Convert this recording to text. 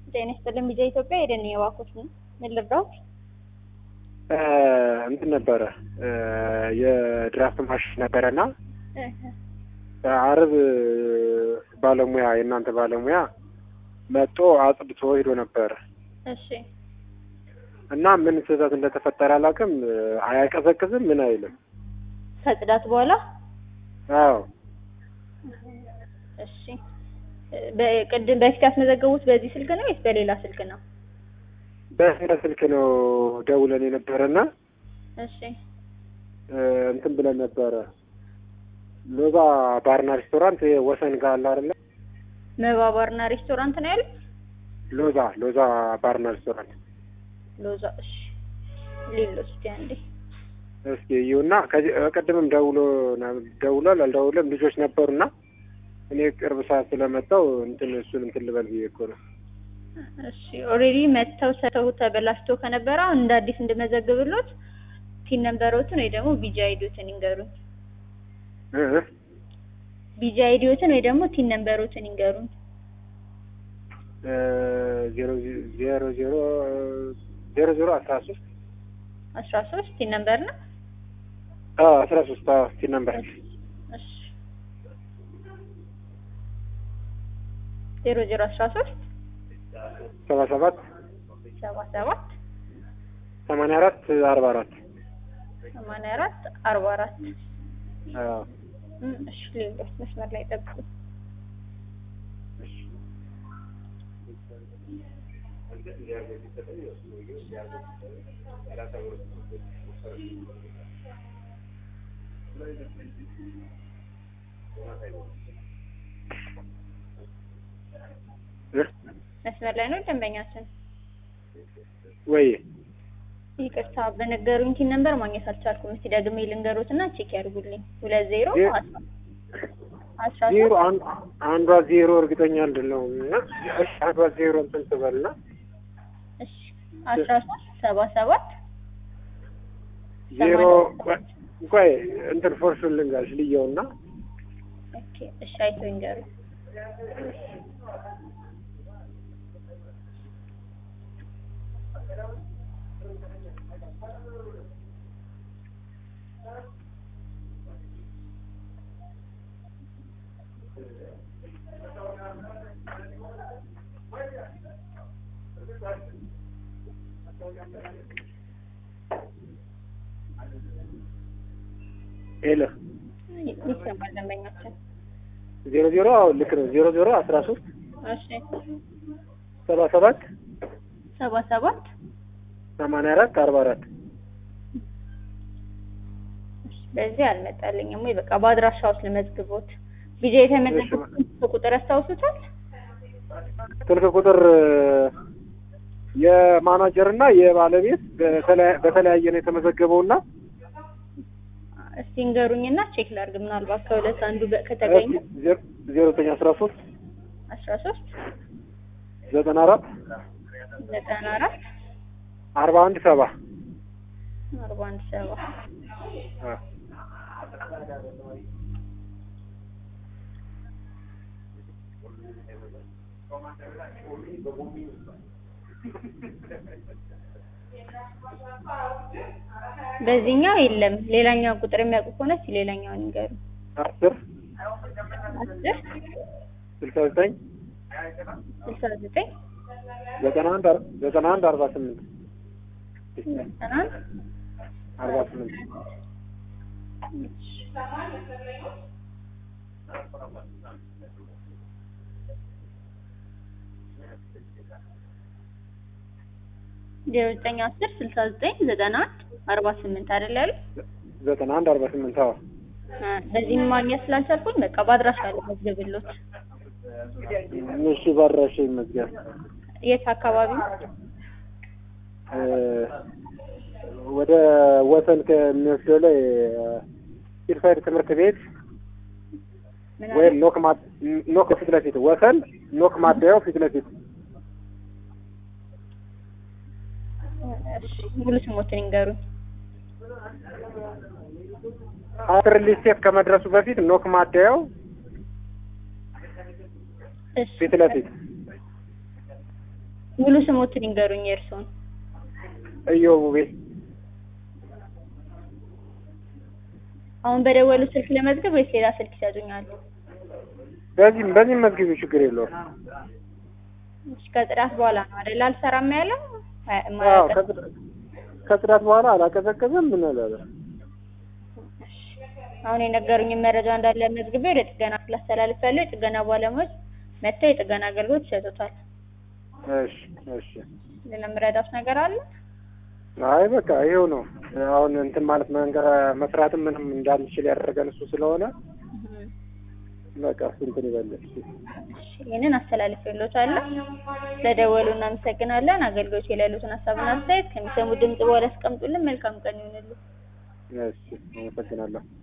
ጤና ይስጥልኝ ቢዛ ኢትዮጵያ ሄደን የዋኩት ነው። ምን ልርዳዎት? እንትን ነበረ የድራፍት ማሽን ነበረና አርብ ባለሙያ የእናንተ ባለሙያ መጥቶ አጽድቶ ሄዶ ነበር። እሺ። እና ምን ስህተት እንደተፈጠረ አላውቅም። አያቀዘቅዝም ምን አይልም። ከጽዳት በኋላ? አዎ። እሺ። በቅድም በፊት ያስመዘገቡት በዚህ ስልክ ነው ወይስ በሌላ ስልክ ነው? በሌላ ስልክ ነው ደውለን የነበረና እሺ። እንትን ብለን ነበረ ሎዛ ባርና ሬስቶራንት ወሰን ጋር አለ አይደል? መባ ባርና ሬስቶራንት ነው ያለው? ሎዛ ባርና ሬስቶራንት እሺ። ሌሎስ አንዴ እስኪ ይሁንና ከዚህ ቀደምም ደውሏል አልደውለም ልጆች ነበሩና እኔ ቅርብ ሰዓት ስለመጣው እሱን ልበል ብዬ እኮ ነው። እሺ ኦሬዲ መተው ሰተው ተበላሽቶ ከነበረ አሁን እንደ አዲስ እንድመዘግብሎት ቲን ነምበሮትን ወይ ደግሞ ቢጂ አይዲዎትን ይንገሩኝ። ቢጂ አይዲዎትን ወይ ደግሞ ቲን ነምበሮትን ይንገሩኝ። 13 ቲን ነምበር ነው? 13 ቲን ነምበር። እሺ 0013 77 84 44 አዎ። እሺ ሌሎች መስመር ላይ ጠብቁ። መስመር ላይ ነው ደንበኛችን? ወይ ይቅርታ በነገሩኝ ቲን ነምበር ማግኘት አልቻልኩም። እስቲ ደግሜ ልንገሮትና ቼክ ያድርጉልኝ። 20 አንዷ ዜሮ እርግጠኛ አይደለሁም እና እሺ አንዷ ዜሮ እንትን ትበልና እሺ 1377 ዜሮ ቆይ እንትን ፎርሱን ልንገርሽ ልየውና ኦኬ እሺ አይቶ ይንገሩ። ሄሎ ይሰማል ደንበኛችን? 00 አዎ ልክ ነው። 0013 እሺ 77 84 44 በዚህ አልመጣልኝም ወይ በቃ በአድራሻውስ ለመዝግቦት ቢጂ የተመዘገቡት ቁጥር ያስታውሱታል? ስልክ ቁጥር የማናጀር እና የባለቤት በተለያየ ነው የተመዘገበውና እስቲ ንገሩኝና ቼክ ላድርግ። ምናልባት ከሁለት አንዱ ከተገኘ 0913 94 417 በዚህኛው የለም። ሌላኛው ቁጥር የሚያውቁ ከሆነ እስቲ ሌላኛውን ንገሩ። 10 69 91 48 0910 69 91 48 አይደል ያለው? 91 48 አዎ። በዚህም ማግኘት ስላልቻልኩኝ በቃ በአድራሻ ልመዝግብሎት። እሺ ባድራሻ ይመዝገብ። የት አካባቢ? ወደ ወሰን ከሚወስደው ላይ ኢርፋይድ ትምህርት ቤት ወይ ኖክ ፊት ለፊት ወሰን ኖክ ማደያው ፊት ለፊት። እሺ ሙሉ ስሞትን ይንገሩኝ። አጥር ሊስቴት ከመድረሱ በፊት ኖክ ማደያው ፊት ለፊት ሙሉ ስሞትን ይንገሩኝ የእርስዎን። እዮብ ውቤ። አሁን በደወሉ ስልክ ለመዝገብ ወይስ ሌላ ስልክ ይሰጡኛል? በዚህም መዝግቢው ችግር የለውም። እሺ ከጽዳት በኋላ ነው አይደል አልሰራም ያለው? አዎ ከጽዳት በኋላ አላቀዘቀዘም ምን አላለ። አሁን የነገሩኝን መረጃ እንዳለ መዝግቤ ወደ ጥገና ክፍል አስተላልፌያለሁ። የጥገና ባለሙያዎች መጥተው የጥገና አገልግሎት ይሰጡታል። እሺ ሌላ የምረዳዎት ነገር አለ? አይ በቃ ይሄው ነው። አሁን እንትን ማለት መስራትም ምንም እንዳንችል ያደረገን እሱ ስለሆነ በቃ እንትን ይበልጥ። ይሄንን አስተላልፌልዎታለሁ። ለደወሉ እናመሰግናለን። አገልግሎት የሌሉትን ሀሳብና አስተያየት ከሚሰሙ ድምጽ በኋላ አስቀምጡልን። መልካም ቀን ይሁንልዎ። እሺ አመሰግናለሁ።